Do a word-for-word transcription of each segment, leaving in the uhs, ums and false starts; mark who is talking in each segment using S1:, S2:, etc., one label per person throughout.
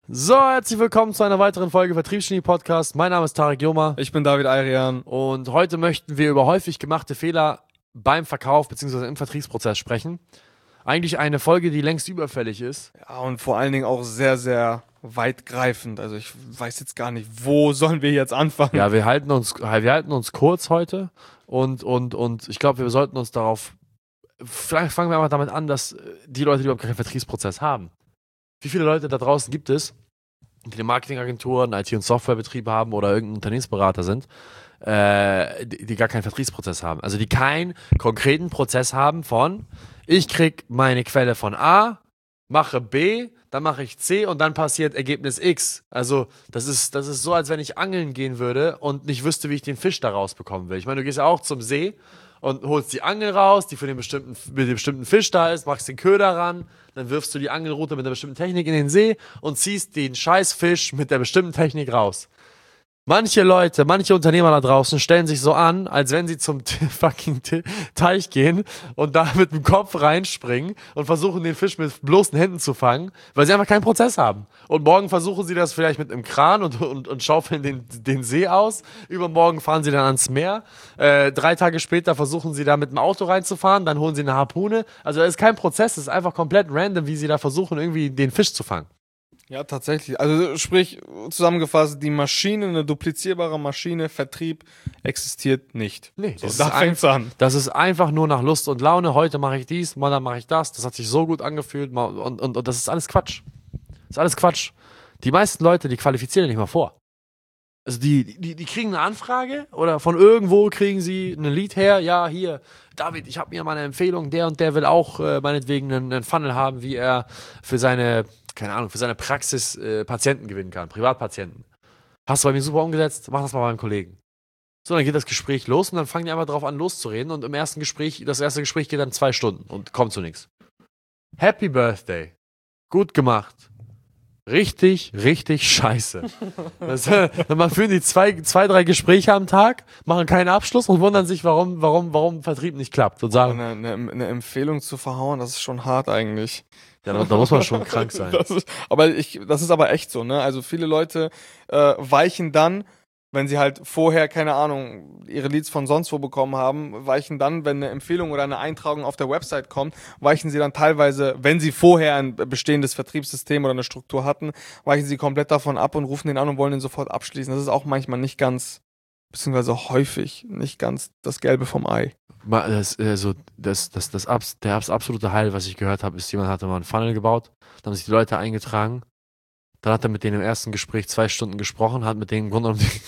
S1: So, herzlich willkommen zu einer weiteren Folge Vertriebsgenie Podcast. Mein Name ist Tarek Joma.
S2: Ich bin David Ayrian.
S1: Und heute möchten wir über häufig gemachte Fehler beim Verkauf bzw. im Vertriebsprozess sprechen. Eigentlich eine Folge, die längst überfällig ist.
S2: Ja, und vor allen Dingen auch sehr, sehr weitgreifend. Also ich weiß jetzt gar nicht, wo sollen wir jetzt anfangen?
S1: Ja, wir halten uns, wir halten uns kurz heute und, und, und ich glaube, wir sollten uns darauf, vielleicht fangen wir einfach damit an, dass die Leute, die überhaupt keinen Vertriebsprozess haben. Wie viele Leute da draußen gibt es, die eine Marketingagentur, einen I T- und Softwarebetrieb haben oder irgendein Unternehmensberater sind, äh, die, die gar keinen Vertriebsprozess haben. Also die keinen konkreten Prozess haben von, ich krieg meine Quelle von A, mache B, dann mache ich C und dann passiert Ergebnis X. Also das ist, das ist so, als wenn ich angeln gehen würde und nicht wüsste, wie ich den Fisch da rausbekommen will. Ich meine, du gehst ja auch zum See und holst die Angel raus, die für den bestimmten, mit dem bestimmten Fisch da ist, machst den Köder ran, dann wirfst du die Angelrute mit einer bestimmten Technik in den See und ziehst den Scheißfisch mit der bestimmten Technik raus. Manche Leute, manche Unternehmer da draußen stellen sich so an, als wenn sie zum t- fucking t- Teich gehen und da mit dem Kopf reinspringen und versuchen, den Fisch mit bloßen Händen zu fangen, weil sie einfach keinen Prozess haben. Und morgen versuchen sie das vielleicht mit einem Kran und, und, und schaufeln den, den See aus. Übermorgen fahren sie dann ans Meer. Äh, drei Tage später versuchen sie da mit dem Auto reinzufahren, dann holen sie eine Harpune. Also es ist kein Prozess, es ist einfach komplett random, wie sie da versuchen, irgendwie den Fisch zu fangen.
S2: Ja, tatsächlich. Also sprich, zusammengefasst, die Maschine, eine duplizierbare Maschine, Vertrieb existiert nicht.
S1: Nee,
S2: So,
S1: das
S2: da
S1: ist
S2: fängt's
S1: ein-
S2: an.
S1: Das ist einfach nur nach Lust und Laune. Heute mache ich dies, morgen mache ich das. Das hat sich so gut angefühlt. mal- Und, und, und das ist alles Quatsch. Das ist alles Quatsch. Die meisten Leute, die qualifizieren nicht mal vor. Also die, die, die kriegen eine Anfrage oder von irgendwo kriegen sie ein Lied her. Ja, hier, David, ich habe mir mal eine Empfehlung. Der und der will auch äh, meinetwegen einen, einen Funnel haben, wie er für seine, keine Ahnung, für seine Praxis äh, Patienten gewinnen kann, Privatpatienten. Hast du bei mir super umgesetzt? Mach das mal beim Kollegen. So, dann geht das Gespräch los und dann fangen die einfach drauf an, loszureden. Und im ersten Gespräch, das erste Gespräch geht dann zwei Stunden und kommt zu nichts. Happy Birthday. Gut gemacht. Richtig, richtig scheiße. Das, äh, man führen die zwei, zwei, drei Gespräche am Tag, machen keinen Abschluss und wundern sich, warum, warum, warum Vertrieb nicht klappt. Und sagen,
S2: Eine, eine, eine Empfehlung zu verhauen, das ist schon hart eigentlich.
S1: ja, da, da muss man schon krank sein.
S2: Das ist, aber ich, das ist aber echt so, ne? Also viele Leute äh, weichen dann, wenn sie halt vorher, keine Ahnung, ihre Leads von sonst wo bekommen haben, weichen dann, wenn eine Empfehlung oder eine Eintragung auf der Website kommt, weichen sie dann teilweise, wenn sie vorher ein bestehendes Vertriebssystem oder eine Struktur hatten, weichen sie komplett davon ab und rufen den an und wollen den sofort abschließen. Das ist auch manchmal nicht ganz, beziehungsweise häufig nicht ganz das Gelbe vom Ei.
S1: Ma- Das, also, das, das, das, abs, der abs- absolute Heil, was ich gehört habe, ist, jemand hatte mal einen Funnel gebaut, dann haben sich die Leute eingetragen, dann hat er mit denen im ersten Gespräch zwei Stunden gesprochen, hat mit denen im Grunde genommen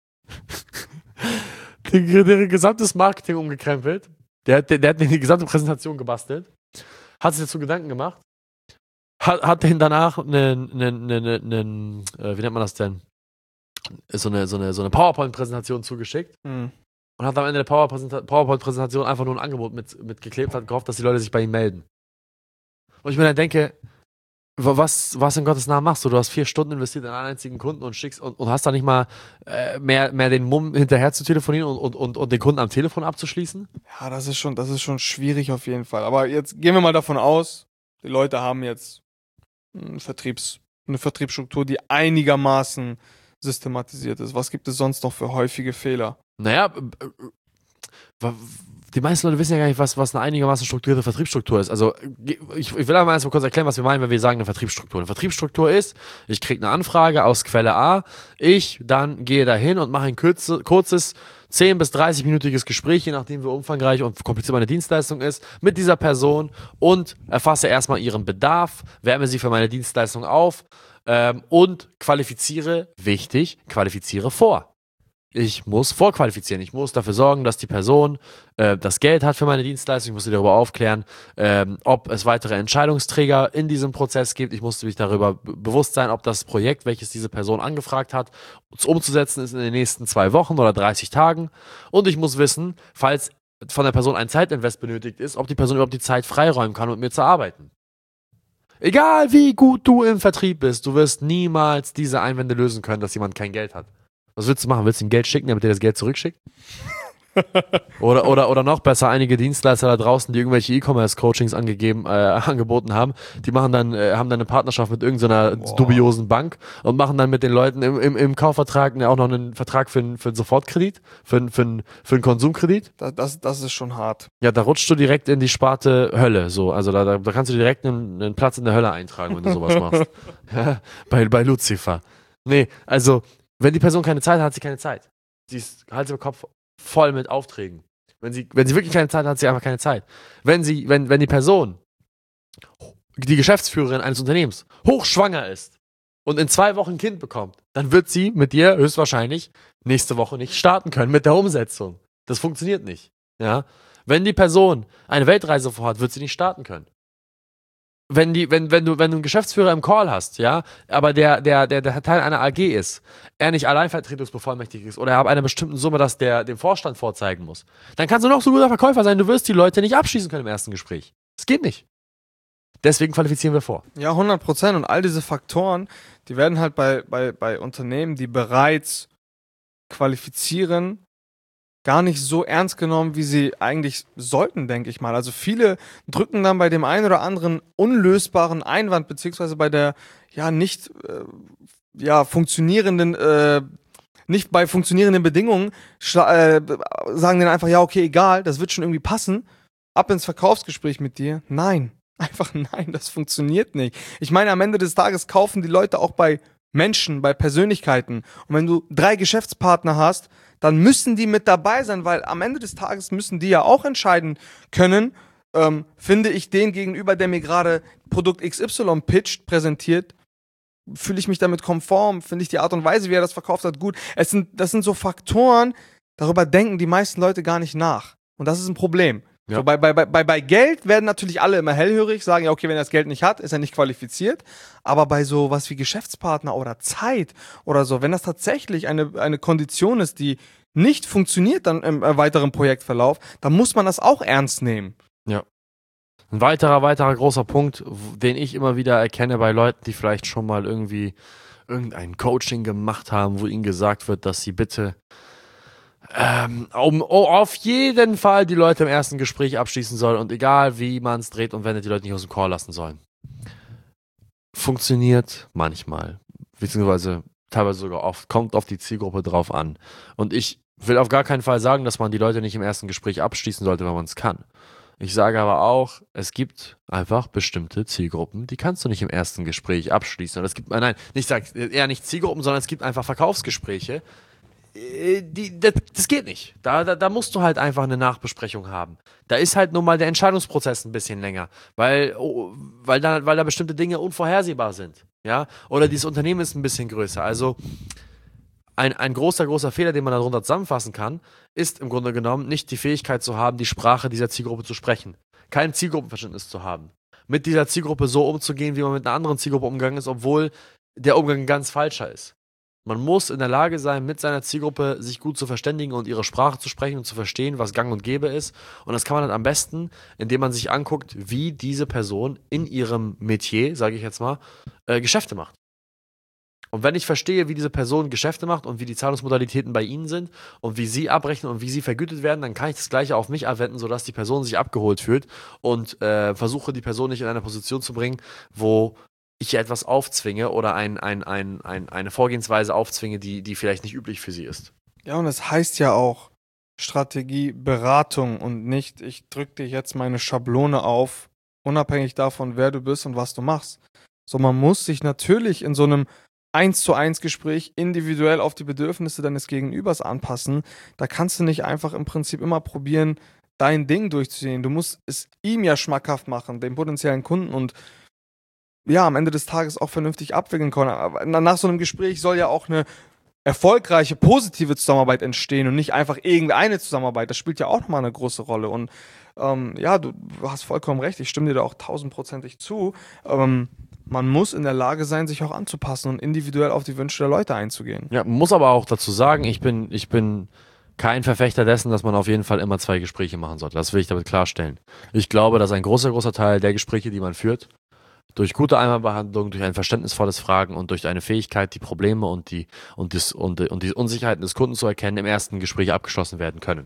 S1: den, den, deren gesamtes Marketing umgekrempelt. Der, hat- der, der hat denen die gesamte Präsentation gebastelt, hat sich dazu Gedanken gemacht, hat, hat denen danach einen, einen, einen, einen äh, wie nennt man das denn? So eine, so eine, so eine PowerPoint-Präsentation zugeschickt.
S2: Hm.
S1: Und hat am Ende der PowerPräsenta- PowerPoint-Präsentation einfach nur ein Angebot mit, mitgeklebt, hat gehofft, dass die Leute sich bei ihm melden. Und ich mir dann denke, wa- was, was in Gottes Namen machst du? Du hast vier Stunden investiert in einen einzigen Kunden und schickst und, und hast da nicht mal äh, mehr, mehr den Mumm hinterher zu telefonieren und, und, und, und den Kunden am Telefon abzuschließen?
S2: Ja, das ist schon, das ist schon schwierig auf jeden Fall. Aber jetzt gehen wir mal davon aus, die Leute haben jetzt einen Vertriebs, eine Vertriebsstruktur, die einigermaßen systematisiert ist. Was gibt es sonst noch für häufige Fehler?
S1: Naja, äh, äh, wa- die meisten Leute wissen ja gar nicht, was, was eine einigermaßen strukturierte Vertriebsstruktur ist. Also ge- ich, ich will einmal erst mal kurz erklären, was wir meinen, wenn wir sagen eine Vertriebsstruktur. Eine Vertriebsstruktur ist, ich kriege eine Anfrage aus Quelle A, ich dann gehe dahin und mache ein kürze, kurzes zehn bis dreißig-minütiges Gespräch, je nachdem wie umfangreich und kompliziert meine Dienstleistung ist, mit dieser Person und erfasse erstmal ihren Bedarf, wärme sie für meine Dienstleistung auf ähm, und qualifiziere, wichtig, qualifiziere vor. Ich muss vorqualifizieren. Ich muss dafür sorgen, dass die Person äh, das Geld hat für meine Dienstleistung. Ich muss sie darüber aufklären, ähm, ob es weitere Entscheidungsträger in diesem Prozess gibt. Ich muss mich darüber b- bewusst sein, ob das Projekt, welches diese Person angefragt hat, umzusetzen ist in den nächsten zwei Wochen oder dreißig Tagen. Und ich muss wissen, falls von der Person ein Zeitinvest benötigt ist, ob die Person überhaupt die Zeit freiräumen kann, mit mir zu arbeiten. Egal wie gut du im Vertrieb bist, du wirst niemals diese Einwände lösen können, dass jemand kein Geld hat. Was willst du machen? Willst du ihm Geld schicken, damit er das Geld zurückschickt? Oder, oder, oder noch besser, einige Dienstleister da draußen, die irgendwelche E-Commerce-Coachings angegeben, äh, angeboten haben, die machen dann, äh, haben dann eine Partnerschaft mit irgendeiner
S2: Boah.
S1: dubiosen Bank und machen dann mit den Leuten im, im, im Kaufvertrag auch noch einen Vertrag für einen, für einen Sofortkredit, für einen, für einen, für einen Konsumkredit.
S2: Das, das, das ist schon hart.
S1: Ja, da rutschst du direkt in die Sparte Hölle, so. Also da, da, da kannst du direkt einen, einen Platz in der Hölle eintragen, wenn du sowas machst. Ja, bei, bei Lucifer. Nee, also, wenn die Person keine Zeit hat, hat sie keine Zeit. Sie ist Hals über Kopf voll mit Aufträgen. Wenn sie, wenn sie wirklich keine Zeit hat, hat sie einfach keine Zeit. Wenn sie, wenn, wenn die Person, die Geschäftsführerin eines Unternehmens, hochschwanger ist und in zwei Wochen ein Kind bekommt, dann wird sie mit dir höchstwahrscheinlich nächste Woche nicht starten können mit der Umsetzung. Das funktioniert nicht. Ja? Wenn die Person eine Weltreise vorhat, wird sie nicht starten können. Wenn, die, wenn, wenn, du, wenn du einen Geschäftsführer im Call hast, ja, aber der, der, der, der Teil einer A G ist, er nicht alleinvertretungsbevollmächtigt ist oder er hat eine bestimmte Summe, dass der dem Vorstand vorzeigen muss, dann kannst du noch so guter Verkäufer sein, du wirst die Leute nicht abschließen können im ersten Gespräch. Das geht nicht. Deswegen qualifizieren wir vor.
S2: Ja, hundert Prozent. Und all diese Faktoren, die werden halt bei, bei, bei Unternehmen, die bereits qualifizieren, gar nicht so ernst genommen, wie sie eigentlich sollten, denke ich mal. Also viele drücken dann bei dem einen oder anderen unlösbaren Einwand, beziehungsweise bei der ja nicht äh, ja, funktionierenden, äh, nicht bei funktionierenden Bedingungen, äh, sagen denen einfach, ja, okay, egal, das wird schon irgendwie passen, ab ins Verkaufsgespräch mit dir. Nein, einfach nein, das funktioniert nicht. Ich meine, am Ende des Tages kaufen die Leute auch bei Menschen, bei Persönlichkeiten. Und wenn du drei Geschäftspartner hast, dann müssen die mit dabei sein, weil am Ende des Tages müssen die ja auch entscheiden können, ähm, finde ich den gegenüber, der mir gerade Produkt X Y pitcht, präsentiert, fühle ich mich damit konform, finde ich die Art und Weise, wie er das verkauft hat, gut. Es sind, das sind so Faktoren, darüber denken die meisten Leute gar nicht nach. Und das ist ein Problem.
S1: Ja.
S2: So, bei, bei, bei, bei Geld werden natürlich alle immer hellhörig, sagen, ja, okay, wenn er das Geld nicht hat, ist er nicht qualifiziert. Aber bei so was wie Geschäftspartner oder Zeit oder so, wenn das tatsächlich eine, eine Kondition ist, die nicht funktioniert dann im äh, weiteren Projektverlauf, dann muss man das auch ernst nehmen.
S1: Ja. Ein weiterer, weiterer großer Punkt, w- den ich immer wieder erkenne bei Leuten, die vielleicht schon mal irgendwie irgendein Coaching gemacht haben, wo ihnen gesagt wird, dass sie bitte ähm, um, oh, auf jeden Fall die Leute im ersten Gespräch abschließen sollen und egal wie man es dreht und wendet, die Leute nicht aus dem Call lassen sollen. Funktioniert manchmal, beziehungsweise teilweise sogar oft, kommt auf die Zielgruppe drauf an. Und ich will auf gar keinen Fall sagen, dass man die Leute nicht im ersten Gespräch abschließen sollte, wenn man es kann. Ich sage aber auch, es gibt einfach bestimmte Zielgruppen, die kannst du nicht im ersten Gespräch abschließen. Und es gibt, nein, ich sage eher nicht Zielgruppen, sondern es gibt einfach Verkaufsgespräche, äh, die, das, das geht nicht. Da, da, da musst du halt einfach eine Nachbesprechung haben. Da ist halt nun mal der Entscheidungsprozess ein bisschen länger, weil, oh, weil, da, weil da bestimmte Dinge unvorhersehbar sind. Ja? Oder dieses Unternehmen ist ein bisschen größer. Also ein, ein großer, großer Fehler, den man darunter zusammenfassen kann, ist im Grunde genommen nicht die Fähigkeit zu haben, die Sprache dieser Zielgruppe zu sprechen. Kein Zielgruppenverständnis zu haben. Mit dieser Zielgruppe so umzugehen, wie man mit einer anderen Zielgruppe umgegangen ist, obwohl der Umgang ganz falscher ist. Man muss in der Lage sein, mit seiner Zielgruppe sich gut zu verständigen und ihre Sprache zu sprechen und zu verstehen, was gang und gäbe ist. Und das kann man dann am besten, indem man sich anguckt, wie diese Person in ihrem Metier, sage ich jetzt mal, äh, Geschäfte macht. Und wenn ich verstehe, wie diese Person Geschäfte macht und wie die Zahlungsmodalitäten bei ihnen sind und wie sie abrechnen und wie sie vergütet werden, dann kann ich das Gleiche auf mich anwenden, sodass die Person sich abgeholt fühlt und äh, versuche, die Person nicht in eine Position zu bringen, wo ich ihr etwas aufzwinge oder ein, ein, ein, ein, eine Vorgehensweise aufzwinge, die, die vielleicht nicht üblich für sie ist.
S2: Ja, und es heißt ja auch Strategie, Beratung und nicht, ich drücke dir jetzt meine Schablone auf, unabhängig davon, wer du bist und was du machst. So, man muss sich natürlich in so einem eins zu eins Gespräch individuell auf die Bedürfnisse deines Gegenübers anpassen. Da kannst du nicht einfach im Prinzip immer probieren, dein Ding durchzuziehen. Du musst es ihm ja schmackhaft machen, dem potenziellen Kunden, und ja, am Ende des Tages auch vernünftig abwickeln können. Aber nach so einem Gespräch soll ja auch eine erfolgreiche, positive Zusammenarbeit entstehen und nicht einfach irgendeine Zusammenarbeit. Das spielt ja auch nochmal eine große Rolle. Und ähm, ja, du hast vollkommen recht, ich stimme dir da auch tausendprozentig zu. Ähm, man muss in der Lage sein, sich auch anzupassen und individuell auf die Wünsche der Leute einzugehen.
S1: Ja, muss aber auch dazu sagen, ich bin, ich bin kein Verfechter dessen, dass man auf jeden Fall immer zwei Gespräche machen sollte. Das will ich damit klarstellen. Ich glaube, dass ein großer, großer Teil der Gespräche, die man führt, durch gute Einmalbehandlung, durch ein verständnisvolles Fragen und durch eine Fähigkeit, die Probleme und die, und, das, und, und die Unsicherheiten des Kunden zu erkennen, im ersten Gespräch abgeschlossen werden können.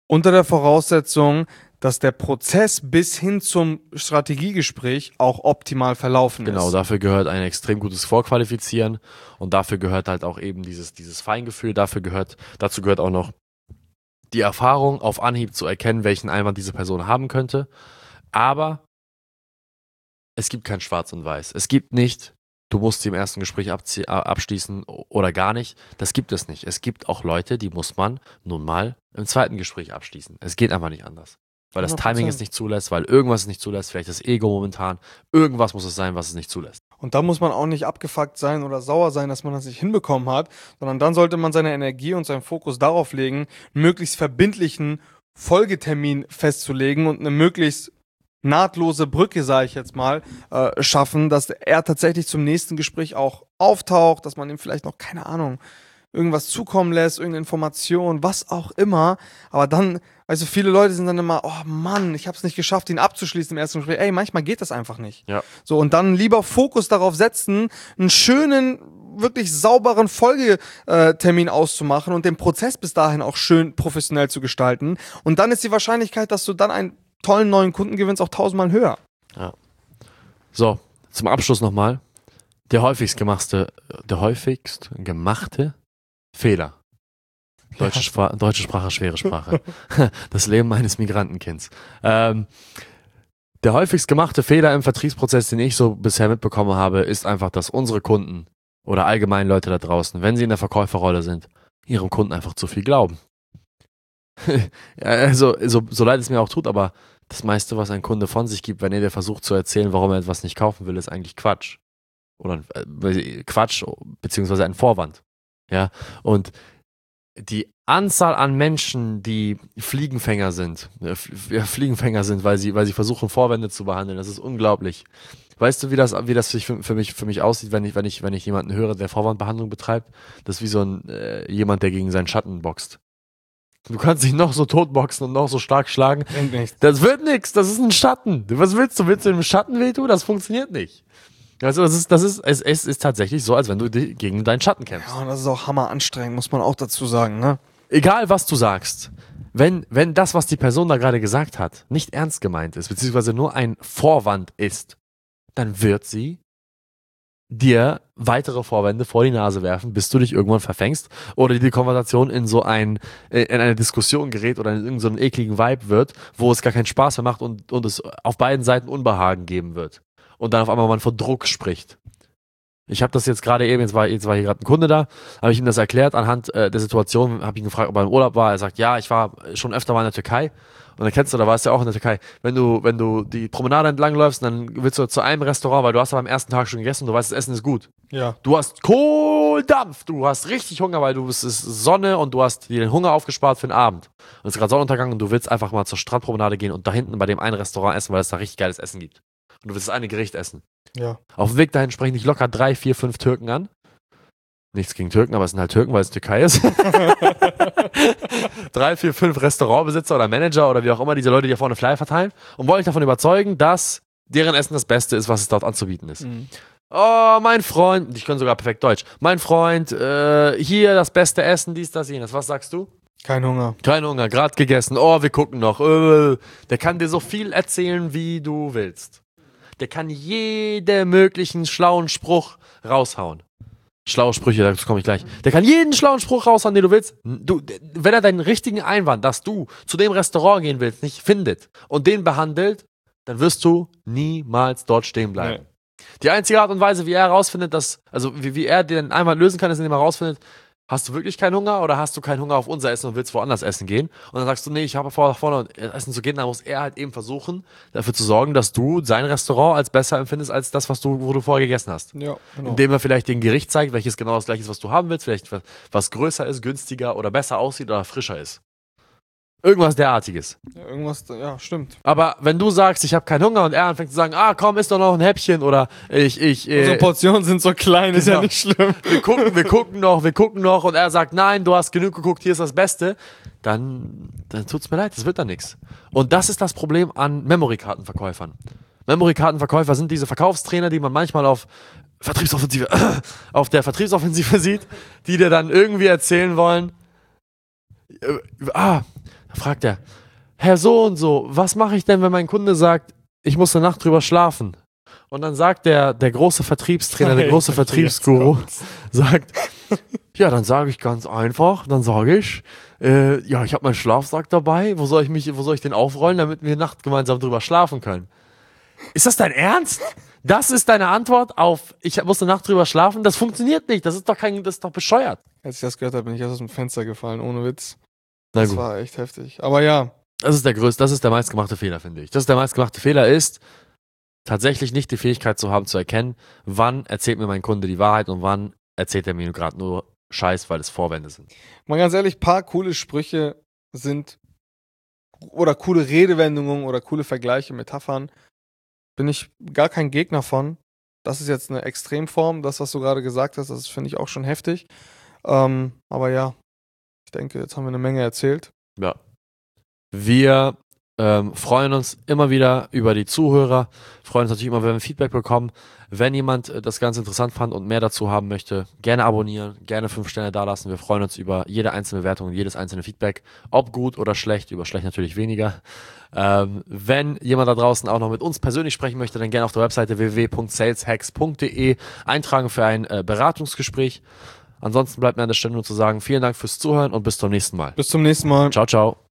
S2: Unter der Voraussetzung, dass der Prozess bis hin zum Strategiegespräch auch optimal verlaufen
S1: Genau,
S2: ist.
S1: dafür gehört ein extrem gutes Vorqualifizieren und dafür gehört halt auch eben dieses, dieses Feingefühl, dafür gehört, dazu gehört auch noch die Erfahrung, auf Anhieb zu erkennen, welchen Einwand diese Person haben könnte. Aber es gibt kein Schwarz und Weiß. Es gibt nicht, du musst sie im ersten Gespräch abzie- abschließen oder gar nicht. Das gibt es nicht. Es gibt auch Leute, die muss man nun mal im zweiten Gespräch abschließen. Es geht einfach nicht anders. Weil das
S2: hundert Prozent.
S1: Timing es nicht zulässt, weil irgendwas es nicht zulässt, vielleicht das Ego momentan. Irgendwas muss es sein, was es nicht zulässt.
S2: Und da muss man auch nicht abgefuckt sein oder sauer sein, dass man das nicht hinbekommen hat, sondern dann sollte man seine Energie und seinen Fokus darauf legen, einen möglichst verbindlichen Folgetermin festzulegen und eine möglichst nahtlose Brücke, sage ich jetzt mal, äh, schaffen, dass er tatsächlich zum nächsten Gespräch auch auftaucht, dass man ihm vielleicht noch, keine Ahnung, irgendwas zukommen lässt, irgendeine Information, was auch immer. Aber dann, also viele Leute sind dann immer, oh Mann, ich habe es nicht geschafft, ihn abzuschließen im ersten Gespräch. Ey, manchmal geht das einfach nicht.
S1: Ja.
S2: So, und dann lieber Fokus darauf setzen, einen schönen, wirklich sauberen Folgetermin auszumachen und den Prozess bis dahin auch schön professionell zu gestalten. Und dann ist die Wahrscheinlichkeit, dass du dann einen tollen neuen Kunden gewinnst, auch tausendmal höher.
S1: Ja. So, zum Abschluss nochmal. Der häufigst gemachte, der häufigst gemachte Fehler. Deutsche, Spra- deutsche Sprache, schwere Sprache. Das Leben eines Migrantenkinds. Ähm, der häufigst gemachte Fehler im Vertriebsprozess, den ich so bisher mitbekommen habe, ist einfach, dass unsere Kunden oder allgemein Leute da draußen, wenn sie in der Verkäuferrolle sind, ihrem Kunden einfach zu viel glauben. Also, so, so leid es mir auch tut, aber das meiste, was ein Kunde von sich gibt, wenn er dir versucht zu erzählen, warum er etwas nicht kaufen will, ist eigentlich Quatsch. Oder äh, Quatsch, beziehungsweise ein Vorwand. Ja, und die Anzahl an Menschen, die Fliegenfänger sind, äh, ja, Fliegenfänger sind, weil sie, weil sie versuchen, Vorwände zu behandeln, das ist unglaublich. Weißt du, wie das, wie das für, für mich, für mich aussieht, wenn ich, wenn ich, wenn ich jemanden höre, der Vorwandbehandlung betreibt? Das ist wie so ein, äh, jemand, der gegen seinen Schatten boxt. Du kannst dich noch so totboxen und noch so stark schlagen. Das wird nix, das ist ein Schatten. Was willst du? Willst du im Schatten wehtun? Das funktioniert nicht. Also das ist, das ist, es, es ist tatsächlich so, als wenn du dich gegen deinen Schatten kämpfst.
S2: Ja, und das ist auch hammer anstrengend, muss man auch dazu sagen, ne?
S1: Egal, was du sagst. Wenn, wenn das, was die Person da gerade gesagt hat, nicht ernst gemeint ist, beziehungsweise nur ein Vorwand ist, dann wird sie dir weitere Vorwände vor die Nase werfen, bis du dich irgendwann verfängst oder die Konversation in so ein, in eine Diskussion gerät oder in irgendeinen so ekligen Vibe wird, wo es gar keinen Spaß mehr macht und, und es auf beiden Seiten Unbehagen geben wird. Und dann auf einmal man von Druck spricht. Ich habe das jetzt gerade eben, jetzt war, jetzt war hier gerade ein Kunde da, habe ich ihm das erklärt anhand äh, der Situation, habe ihn gefragt, ob er im Urlaub war. Er sagt, ja, ich war schon öfter mal in der Türkei. Und dann kennst du, da warst du ja auch in der Türkei. Wenn du, wenn du die Promenade entlang läufst, dann willst du zu einem Restaurant, weil du hast aber am ersten Tag schon gegessen und du weißt, das Essen ist gut.
S2: Ja.
S1: Du hast Kohldampf, du hast richtig Hunger, weil du es ist Sonne und du hast dir den Hunger aufgespart für den Abend. Und es ist gerade Sonnenuntergang und du willst einfach mal zur Strandpromenade gehen und da hinten bei dem einen Restaurant essen, weil es da richtig geiles Essen gibt. Und du willst das eine Gericht essen.
S2: Ja.
S1: Auf dem Weg dahin sprechen dich locker drei, vier, fünf Türken an. Nichts gegen Türken, aber es sind halt Türken, weil es Türkei ist. Drei, vier, fünf Restaurantbesitzer oder Manager oder wie auch immer diese Leute, die hier vorne Flyer verteilen und wollen dich davon überzeugen, dass deren Essen das Beste ist, was es dort anzubieten ist.
S2: Mhm.
S1: Oh, mein Freund, ich kann sogar perfekt Deutsch. Mein Freund, äh, hier das beste Essen, dies, das, jenes. Was sagst du?
S2: Kein Hunger.
S1: Kein Hunger, gerade gegessen. Oh, wir gucken noch. Äh, der kann dir so viel erzählen, wie du willst. Der kann jeden möglichen schlauen Spruch raushauen. Schlaue Sprüche, dazu komme ich gleich. Der kann jeden schlauen Spruch raushauen, den du willst. Du, wenn er deinen richtigen Einwand, dass du zu dem Restaurant gehen willst, nicht findet und den behandelt, dann wirst du niemals dort stehen bleiben. Nee. Die einzige Art und Weise, wie er herausfindet, dass, also wie, wie er den Einwand lösen kann, ist, indem er herausfindet, hast du wirklich keinen Hunger oder hast du keinen Hunger auf unser Essen und willst woanders essen gehen? Und dann sagst du, nee, ich habe vor, vorne essen zu gehen. Dann muss er halt eben versuchen, dafür zu sorgen, dass du sein Restaurant als besser empfindest als das, was du, wo du vorher gegessen hast.
S2: Ja, genau.
S1: Indem er vielleicht den Gericht zeigt, welches genau das gleiche ist, was du haben willst, vielleicht was, was größer ist, günstiger oder besser aussieht oder frischer ist. Irgendwas derartiges.
S2: Ja, irgendwas, ja, stimmt.
S1: Aber wenn du sagst, ich habe keinen Hunger und er anfängt zu sagen, ah komm, isst doch noch ein Häppchen oder ich, ich, äh,
S2: Unsere Portionen sind so klein, ist
S1: genau.
S2: ja nicht schlimm.
S1: Wir gucken, wir gucken noch, wir gucken noch und er sagt, nein, du hast genug geguckt, hier ist das Beste, dann, dann tut's mir leid, das wird dann nichts. Und das ist das Problem an Memory-Kartenverkäufern. Memory-Kartenverkäufer sind diese Verkaufstrainer, die man manchmal auf Vertriebsoffensive, auf der Vertriebsoffensive sieht, die dir dann irgendwie erzählen wollen, äh, ah, Da fragt er, Herr so und so, was mache ich denn, wenn mein Kunde sagt, ich muss eine Nacht drüber schlafen? Und dann sagt der, der große Vertriebstrainer, der große Vertriebsguru, sagt, ja, dann sage ich ganz einfach, dann sage ich, äh, ja, ich habe meinen Schlafsack dabei, wo soll ich mich, wo soll ich den aufrollen, damit wir Nacht gemeinsam drüber schlafen können? Ist das dein Ernst? Das ist deine Antwort auf, ich muss eine Nacht drüber schlafen? Das funktioniert nicht, das ist doch kein, das ist doch bescheuert.
S2: Als ich das gehört habe, bin ich aus dem Fenster gefallen, ohne Witz.
S1: Na
S2: Das
S1: gut.
S2: war echt heftig. Aber ja,
S1: Das ist der größte, das ist der meistgemachte Fehler, finde ich. Das ist der meistgemachte Fehler ist, tatsächlich nicht die Fähigkeit zu haben, zu erkennen, wann erzählt mir mein Kunde die Wahrheit und wann erzählt er mir gerade nur Scheiß, weil es Vorwände sind.
S2: mal ganz ehrlich, paar coole Sprüche sind oder coole Redewendungen oder coole Vergleiche, Metaphern, bin ich gar kein Gegner von. Das ist jetzt eine Extremform, das, was du gerade gesagt hast, das finde ich auch schon heftig. Ähm, aber ja, ich denke, jetzt haben wir eine Menge erzählt.
S1: Ja. Wir ähm, freuen uns immer wieder über die Zuhörer, freuen uns natürlich immer, wenn wir Feedback bekommen. Wenn jemand äh, das Ganze interessant fand und mehr dazu haben möchte, gerne abonnieren, gerne fünf Sterne dalassen. Wir freuen uns über jede einzelne Bewertung und jedes einzelne Feedback, ob gut oder schlecht, über schlecht natürlich weniger. Ähm, wenn jemand da draußen auch noch mit uns persönlich sprechen möchte, dann gerne auf der Webseite w w w punkt saleshacks punkt d e eintragen für ein äh, Beratungsgespräch. Ansonsten bleibt mir an der Stelle nur zu sagen, vielen Dank fürs Zuhören und bis zum nächsten Mal.
S2: Bis zum nächsten Mal.
S1: Ciao, ciao.